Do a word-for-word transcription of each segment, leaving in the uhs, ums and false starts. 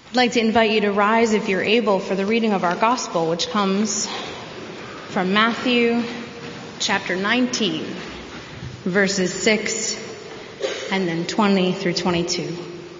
I'd like to invite you to rise if you're able for the reading of our gospel, which comes from Matthew chapter nineteen, verses six and then twenty through twenty-two.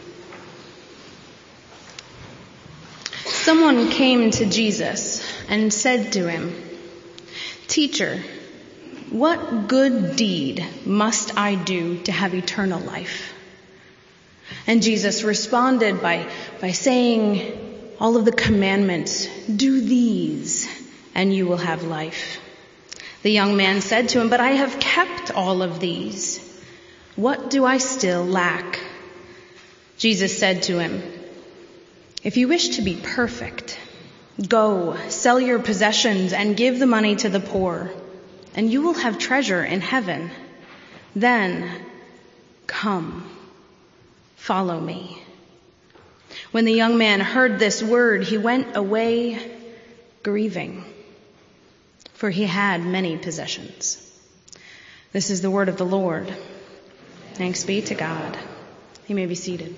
Someone came to Jesus and said to him, "Teacher, what good deed must I do to have eternal life?" And Jesus responded by, by saying all of the commandments, "Do these and you will have life." The young man said to him, "But I have kept all of these. What do I still lack?" Jesus said to him, "If you wish to be perfect, go, sell your possessions and give the money to the poor, and you will have treasure in heaven. Then come, follow me." When the young man heard this word, he went away grieving, for he had many possessions. This is the word of the Lord. Thanks be to God. You may be seated.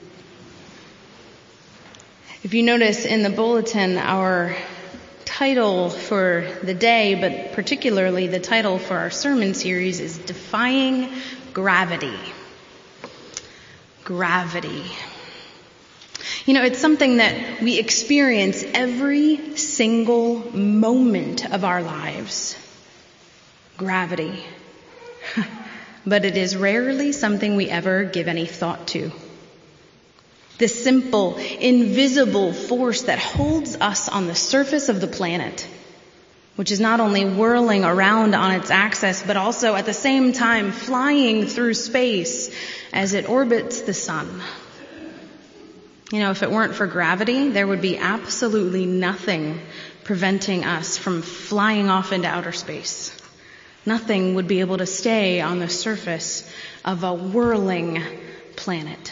If you notice in the bulletin, our title for the day, but particularly the title for our sermon series, is Defying Gravity. Gravity. You know, it's something that we experience every single moment of our lives. Gravity. But it is rarely something we ever give any thought to. This simple, invisible force that holds us on the surface of the planet, which is not only whirling around on its axis, but also at the same time flying through space as it orbits the sun. You know, if it weren't for gravity, there would be absolutely nothing preventing us from flying off into outer space. Nothing would be able to stay on the surface of a whirling planet.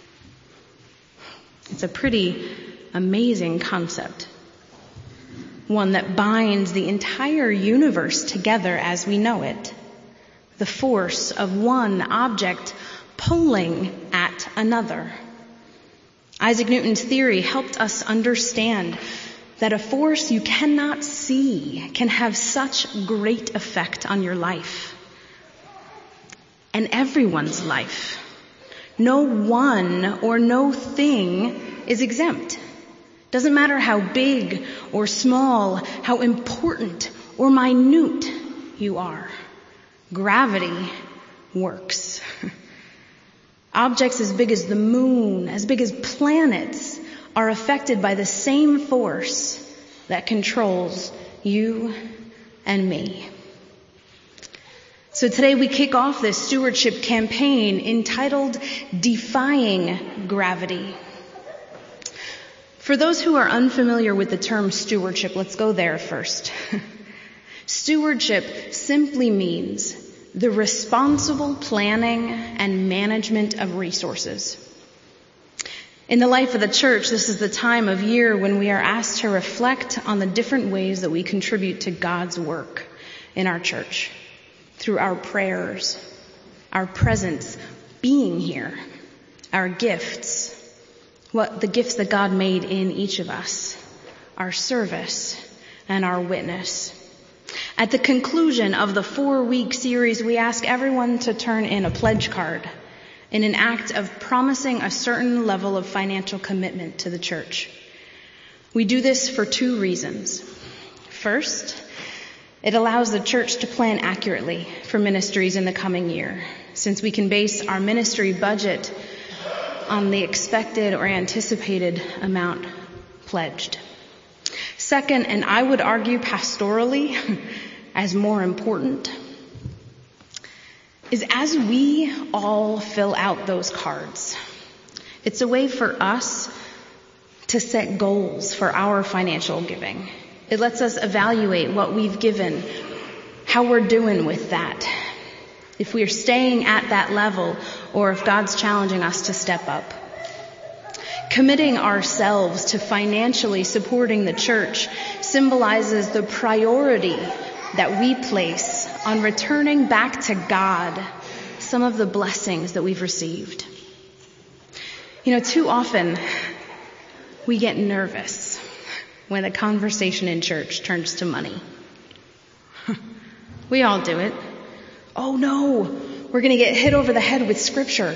It's a pretty amazing concept. One that binds the entire universe together as we know it. The force of one object pulling at another. Isaac Newton's theory helped us understand that a force you cannot see can have such great effect on your life. And everyone's life. No one or no thing is exempt. Doesn't matter how big or small, how important or minute you are. Gravity works. Objects as big as the moon, as big as planets, are affected by the same force that controls you and me. So today we kick off this stewardship campaign entitled Defying Gravity. For those who are unfamiliar with the term stewardship, let's go there first. Stewardship simply means the responsible planning and management of resources. In the life of the church, this is the time of year when we are asked to reflect on the different ways that we contribute to God's work in our church. Through our prayers, our presence, being here, our gifts, what the gifts that God made in each of us, our service, and our witness. At the conclusion of the four-week series, we ask everyone to turn in a pledge card in an act of promising a certain level of financial commitment to the church. We do this for two reasons. First, it allows the church to plan accurately for ministries in the coming year, since we can base our ministry budget on the expected or anticipated amount pledged. Second, and I would argue pastorally as more important, is as we all fill out those cards, it's a way for us to set goals for our financial giving. It lets us evaluate what we've given, how we're doing with that, if we're staying at that level, or if God's challenging us to step up. Committing ourselves to financially supporting the church symbolizes the priority that we place on returning back to God some of the blessings that we've received. You know, too often We get nervous when a conversation in church turns to money. We all do it. Oh no, we're going to get hit over the head with scripture.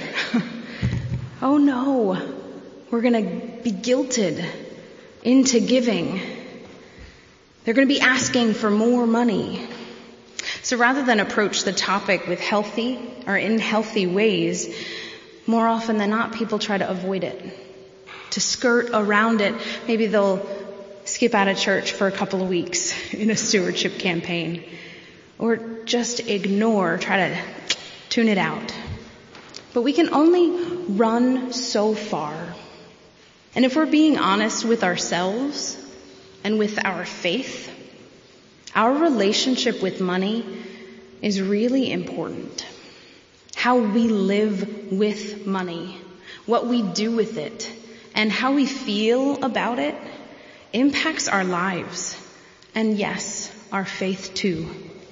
Oh no, we're going to be guilted into giving. They're going to be asking for more money. So rather than approach the topic with healthy or in healthy ways, more often than not, people try to avoid it, to skirt around it. Maybe they'll skip out of church for a couple of weeks in a stewardship campaign, or just ignore, try to tune it out. But we can only run so far. And if we're being honest with ourselves and with our faith, our relationship with money is really important. How we live with money, what we do with it, and how we feel about it impacts our lives. And yes, our faith too.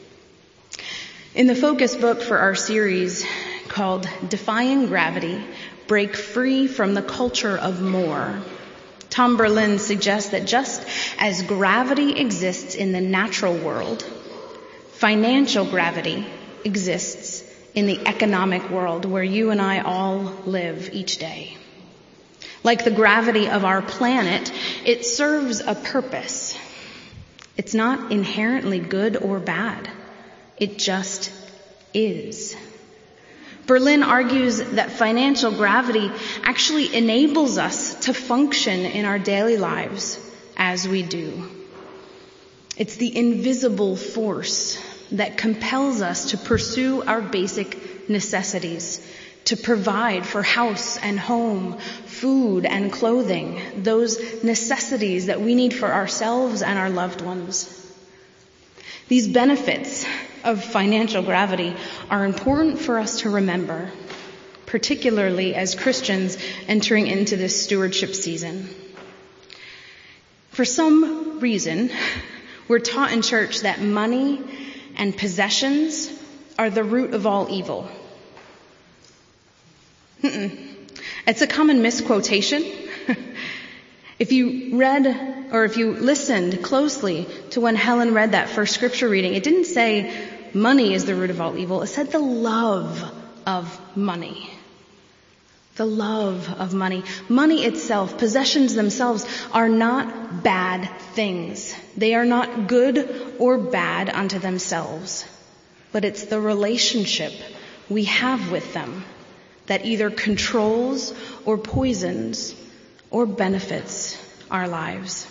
In the focus book for our series called Defying Gravity, Break Free from the Culture of More, Tom Berlin suggests that just as gravity exists in the natural world, financial gravity exists in the economic world where you and I all live each day. Like the gravity of our planet, it serves a purpose. It's not inherently good or bad. It just is. Berlin argues that financial gravity actually enables us to function in our daily lives as we do. It's the invisible force that compels us to pursue our basic necessities, to provide for house and home, food and clothing, those necessities that we need for ourselves and our loved ones. These benefits of financial gravity are important for us to remember, particularly as Christians entering into this stewardship season. For some reason, we're taught in church that money and possessions are the root of all evil. Mm-mm. It's a common misquotation. If you read or if you listened closely to when Helen read that first scripture reading, it didn't say money is the root of all evil. It said the love of money. The love of money. Money itself, possessions themselves, are not bad things. They are not good or bad unto themselves. But it's the relationship we have with them that either controls or poisons or benefits our lives.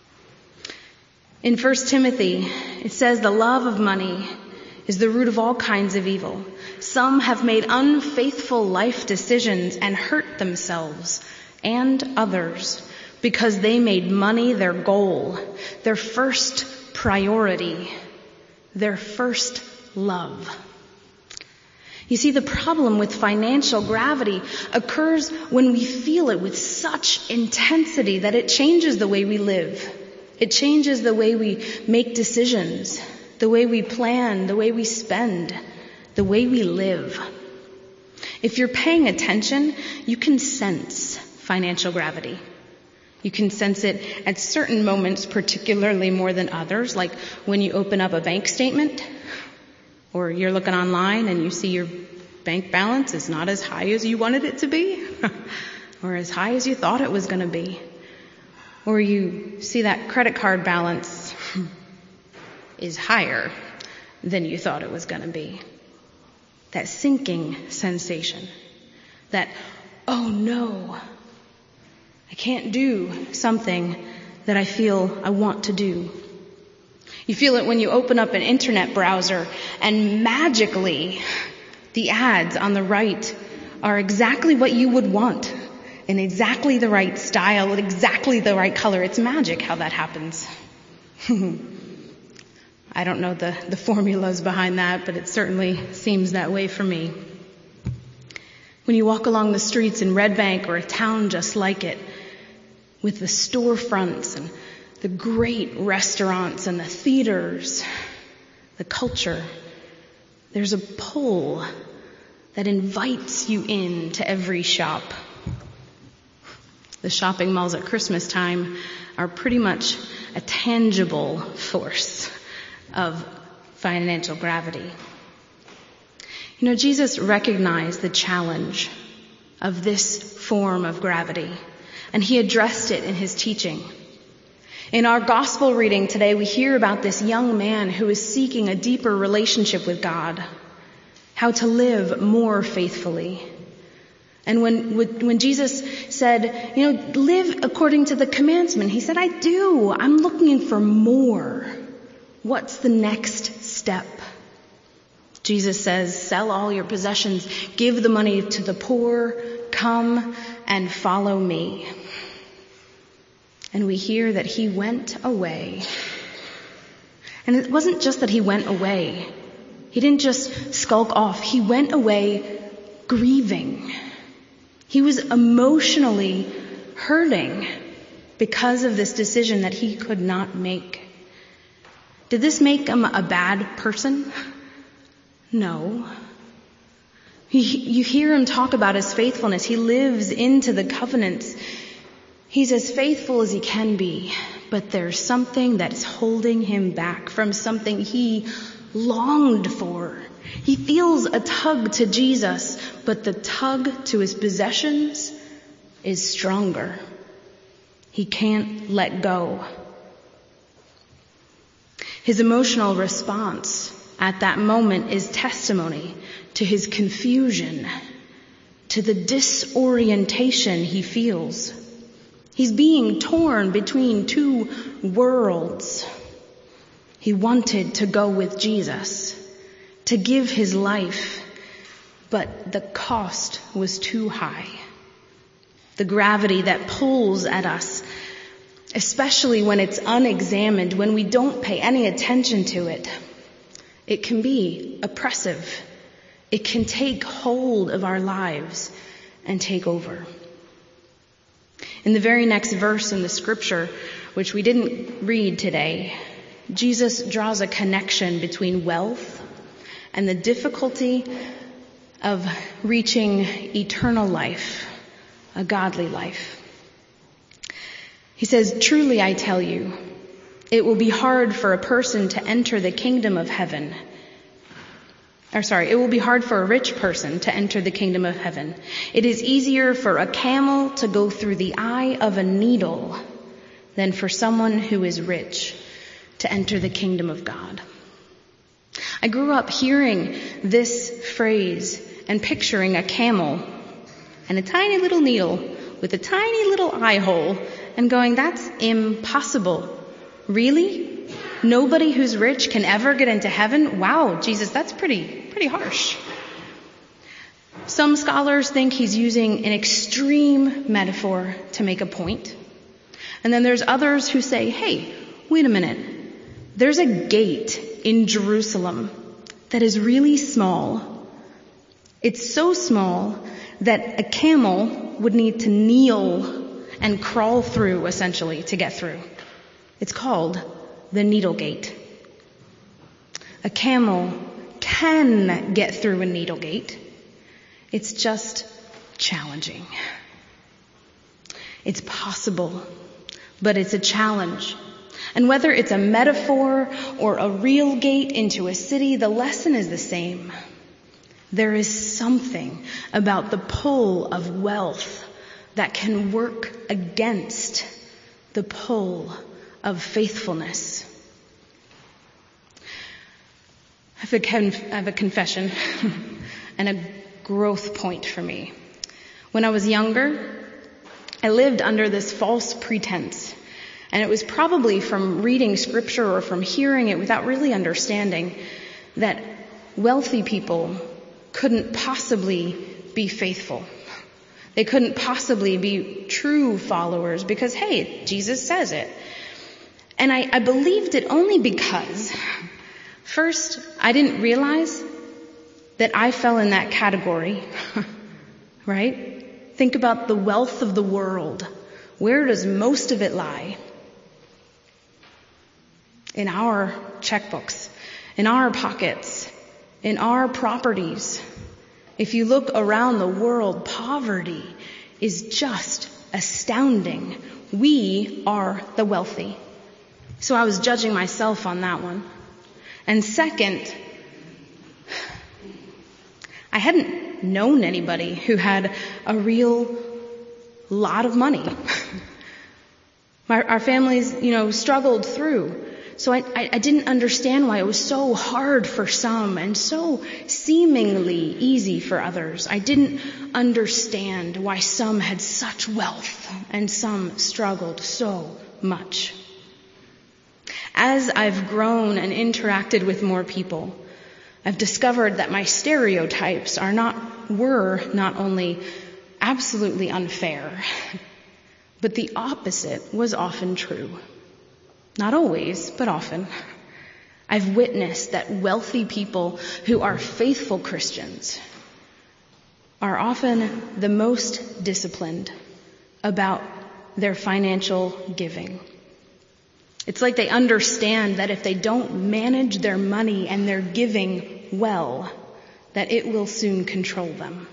In First Timothy, it says the love of money is the root of all kinds of evil. Some have made unfaithful life decisions and hurt themselves and others because they made money their goal, their first priority, their first love. You see, the problem with financial gravity occurs when we feel it with such intensity that it changes the way we live. It changes the way we make decisions, the way we plan, the way we spend, the way we live. If you're paying attention, you can sense financial gravity. You can sense it at certain moments, particularly more than others, like when you open up a bank statement, or you're looking online and you see your bank balance is not as high as you wanted it to be, or as high as you thought it was going to be. Or you see that credit card balance is higher than you thought it was going to be. That sinking sensation. That, oh no, I can't do something that I feel I want to do. You feel it when you open up an internet browser and magically the ads on the right are exactly what you would want, in exactly the right style, in exactly the right color. It's magic how that happens. I don't know the, the formulas behind that, but it certainly seems that way for me. When you walk along the streets in Red Bank or a town just like it, with the storefronts and the great restaurants and the theaters, the culture, there's a pull that invites you into every shop. The shopping malls at Christmas time are pretty much a tangible force of financial gravity. You know, Jesus recognized the challenge of this form of gravity, and he addressed it in his teaching. In our gospel reading today, we hear about this young man who is seeking a deeper relationship with God, how to live more faithfully. And when, when Jesus said, you know, live according to the commandment, he said, I do. I'm looking for more. What's the next step? Jesus says, sell all your possessions, give the money to the poor, come and follow me. And we hear that he went away. And it wasn't just that he went away. He didn't just skulk off. He went away grieving. He was emotionally hurting because of this decision that he could not make. Did this make him a bad person? No. He, you hear him talk about his faithfulness. He lives into the covenants. He's as faithful as he can be, but there's something that is holding him back from something he longed for. He feels a tug to Jesus, but the tug to his possessions is stronger. He can't let go. His emotional response at that moment is testimony to his confusion, to the disorientation he feels. He's being torn between two worlds. He wanted to go with Jesus, to give his life, but the cost was too high. The gravity that pulls at us, especially when it's unexamined, when we don't pay any attention to it, it can be oppressive. It can take hold of our lives and take over. In the very next verse in the scripture, which we didn't read today, Jesus draws a connection between wealth and the difficulty of reaching eternal life, a godly life. He says, truly I tell you, it will be hard for a person to enter the kingdom of heaven. Or sorry, it will be hard for a rich person to enter the kingdom of heaven. It is easier for a camel to go through the eye of a needle than for someone who is rich to enter the kingdom of God. I grew up hearing this phrase and picturing a camel and a tiny little needle with a tiny little eye hole and going, that's impossible. Really? Nobody who's rich can ever get into heaven? Wow, Jesus, that's pretty, pretty harsh. Some scholars think he's using an extreme metaphor to make a point. And then there's others who say, hey, wait a minute. There's a gate in Jerusalem that is really small. It's so small that a camel would need to kneel and crawl through, essentially, to get through. It's called the needle gate. A camel can get through a needle gate. It's just challenging. It's possible, but it's a challenge. And whether it's a metaphor or a real gate into a city, the lesson is the same. There is something about the pull of wealth that can work against the pull of faithfulness. I have a, conf- I have a confession and a growth point for me. When I was younger, I lived under this false pretense. And it was probably from reading scripture or from hearing it without really understanding that wealthy people couldn't possibly be faithful. They couldn't possibly be true followers because, hey, Jesus says it. And I, I believed it only because, first, I didn't realize that I fell in that category, right? Think about the wealth of the world. Where does most of it lie? In our checkbooks, in our pockets, in our properties. If you look around the world, poverty is just astounding. We are the wealthy. So I was judging myself on that one. And second, I hadn't known anybody who had a real lot of money. My, our families, you know, struggled through. So I, I, I didn't understand why it was so hard for some and so seemingly easy for others. I didn't understand why some had such wealth and some struggled so much. As I've grown and interacted with more people, I've discovered that my stereotypes are not, were not only absolutely unfair, but the opposite was often true. Not always, but often. I've witnessed that wealthy people who are faithful Christians are often the most disciplined about their financial giving. It's like they understand that if they don't manage their money and their giving well, that it will soon control them.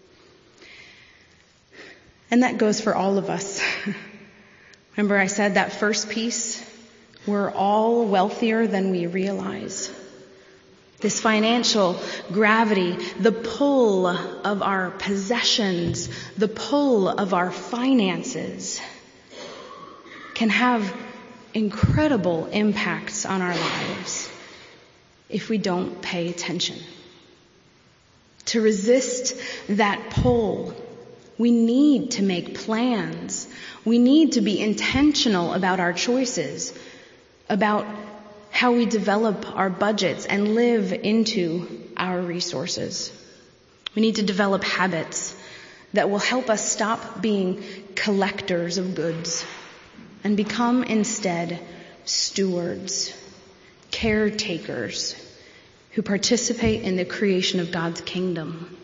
And that goes for all of us. Remember I said that first piece? We're all wealthier than we realize. This financial gravity, the pull of our possessions, the pull of our finances can have incredible impacts on our lives if we don't pay attention. To resist that pull, we need to make plans. We need to be intentional about our choices, about how we develop our budgets and live into our resources. We need to develop habits that will help us stop being collectors of goods and become instead stewards, caretakers who participate in the creation of God's kingdom.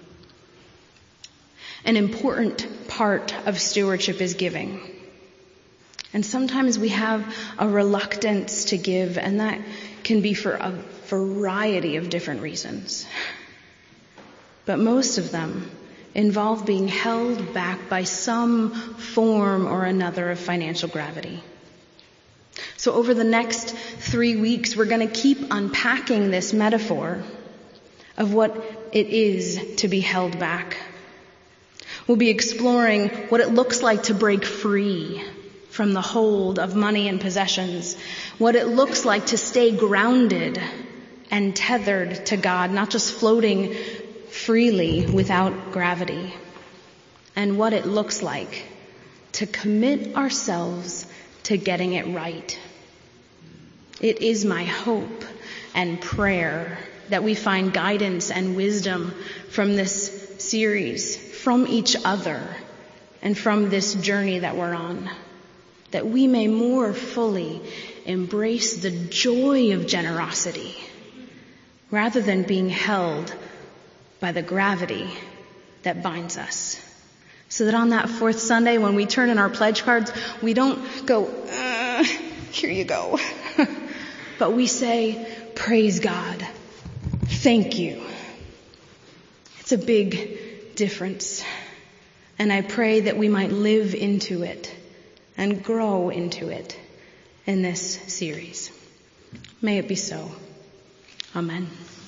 An important part of stewardship is giving. And sometimes we have a reluctance to give, and that can be for a variety of different reasons. But most of them involve being held back by some form or another of financial gravity. So over the next three weeks, we're going to keep unpacking this metaphor of what it is to be held back. We'll be exploring what it looks like to break free from the hold of money and possessions, what it looks like to stay grounded and tethered to God, not just floating freely without gravity, and what it looks like to commit ourselves to getting it right. It is my hope and prayer that we find guidance and wisdom from this series, from each other, and from this journey that we're on, that we may more fully embrace the joy of generosity rather than being held by the gravity that binds us. So that on that fourth Sunday, when we turn in our pledge cards, we don't go, uh, here you go. But we say, praise God. Thank you. It's a big difference. And I pray that we might live into it and grow into it in this series. May it be so. Amen.